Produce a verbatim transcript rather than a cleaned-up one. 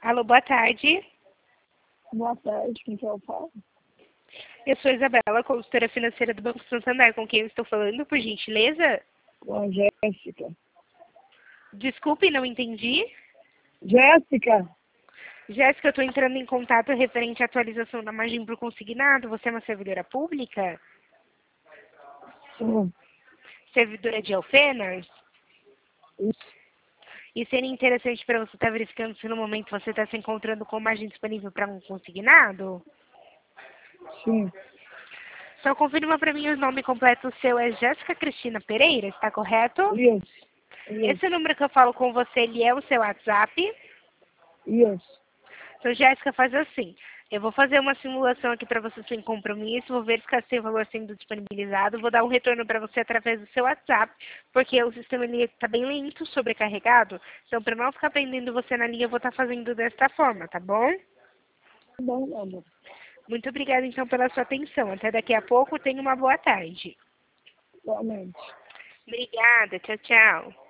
Alô, boa tarde. Boa tarde, quem que eu falo? Eu sou Isabela, consultora financeira do Banco Santander, com quem eu estou falando, por gentileza? Com a Jéssica. Desculpe, não entendi. Jéssica? Jéssica, eu estou entrando em contato referente à atualização da margem para o consignado. Você é uma servidora pública? Sim. Servidora de Alfenas? Isso. E seria interessante para você estar verificando se no momento você está se encontrando com margem disponível para um consignado? Sim. Só confirma para mim o nome completo seu é Jéssica Cristina Pereira, está correto? Isso. Isso. Esse número que eu falo com você, ele é o seu WhatsApp? Isso. Então, Jéssica, faz assim. Eu vou fazer uma simulação aqui para você sem compromisso, vou verificar se tem valor sendo disponibilizado, vou dar um retorno para você através do seu WhatsApp, porque o sistema está bem lento, sobrecarregado, então para não ficar prendendo você na linha, eu vou estar fazendo desta forma, tá bom? Tá bom, meu amor. Muito obrigada, então, pela sua atenção. Até daqui a pouco, tenha uma boa tarde. Igualmente. Obrigada, tchau, tchau.